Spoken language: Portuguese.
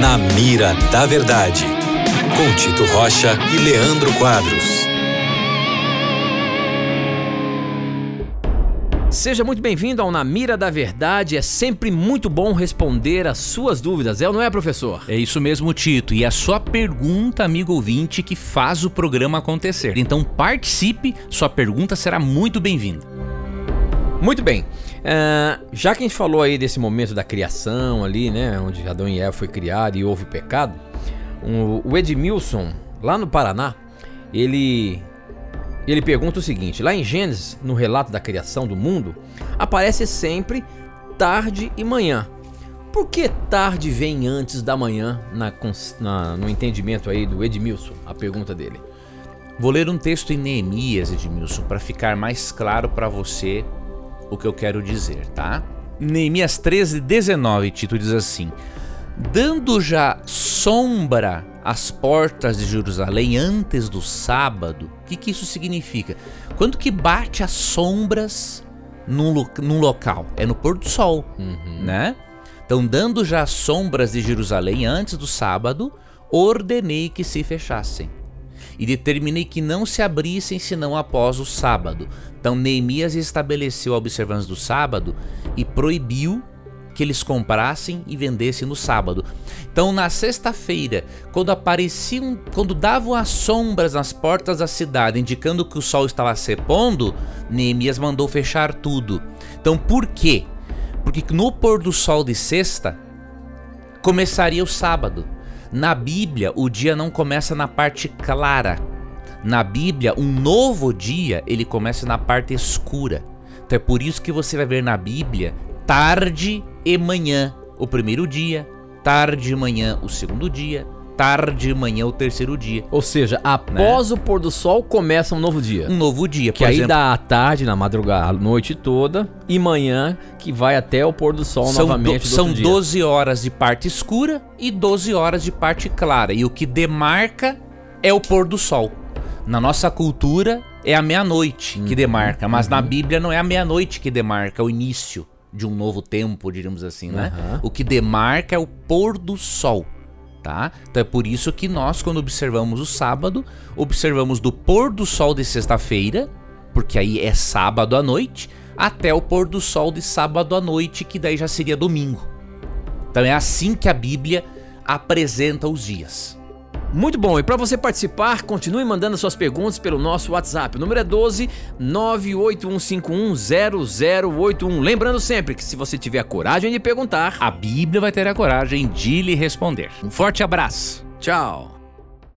Na Mira da Verdade, com Tito Rocha e Leandro Quadros. Seja muito bem-vindo ao Na Mira da Verdade. É sempre muito bom responder as suas dúvidas, não é, professor? É isso mesmo, Tito. E a sua pergunta, amigo ouvinte, que faz o programa acontecer. Então participe, sua pergunta será muito bem-vinda. Muito bem. Já que a gente falou aí desse momento da criação ali, né, onde Adão e Eva foi criado e houve pecado, o Edmilson, lá no Paraná, ele pergunta o seguinte: lá em Gênesis, no relato da criação do mundo, aparece sempre tarde e manhã. Por que tarde vem antes da manhã no entendimento aí do Edmilson? A pergunta dele. Vou ler um texto em Neemias, Edmilson, para ficar mais claro para você o que eu quero dizer, tá? Neemias 13:19, Tito, diz assim: dando já sombra às portas de Jerusalém antes do sábado. O que isso significa? Quando que bate as sombras num local? É no pôr do sol, né? Então, dando já sombras de Jerusalém antes do sábado, ordenei que se fechassem e determinei que não se abrissem senão após o sábado. Então Neemias estabeleceu a observância do sábado e proibiu que eles comprassem e vendessem no sábado. Então na sexta-feira, quando davam as sombras nas portas da cidade, indicando que o sol estava se pondo, Neemias mandou fechar tudo. Então por quê? Porque no pôr do sol de sexta começaria o sábado. Na Bíblia, o dia não começa na parte clara. Na Bíblia, um novo dia, ele começa na parte escura. Então é por isso que você vai ver na Bíblia tarde e manhã o primeiro dia, tarde e manhã o segundo dia, tarde e manhã o terceiro dia. Ou seja, após o pôr do sol começa um novo dia. Um novo dia, que aí exemplo, dá a tarde, na madrugada, a noite toda, e manhã que vai até o pôr do sol novamente. São 12 horas de parte escura e 12 horas de parte clara. E o que demarca é o pôr do sol. Na nossa cultura é a meia-noite que demarca, mas na Bíblia não é a meia-noite que demarca, é o início de um novo tempo, diríamos assim, né? O que demarca é o pôr do sol, tá? Então é por isso que nós, quando observamos o sábado, observamos do pôr do sol de sexta-feira, porque aí é sábado à noite, até o pôr do sol de sábado à noite, que daí já seria domingo. Então é assim que a Bíblia apresenta os dias. Muito bom, e para você participar, continue mandando suas perguntas pelo nosso WhatsApp. O número é 12 981510081. Lembrando sempre que se você tiver a coragem de perguntar, a Bíblia vai ter a coragem de lhe responder. Um forte abraço. Tchau.